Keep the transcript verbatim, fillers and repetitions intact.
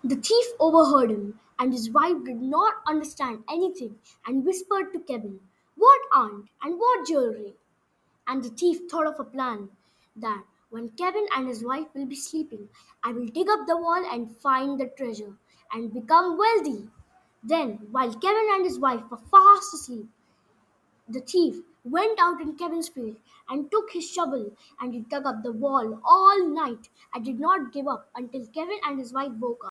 The thief overheard him, and his wife did not understand anything and whispered to Kevin, "What aunt and what jewelry?" And the thief thought of a plan that when Kevin and his wife will be sleeping, I will dig up the wall and find the treasure and become wealthy. Then, while Kevin and his wife were fast asleep, the thief went out in Kevin's field and took his shovel and he dug up the wall all night and did not give up until Kevin and his wife woke up.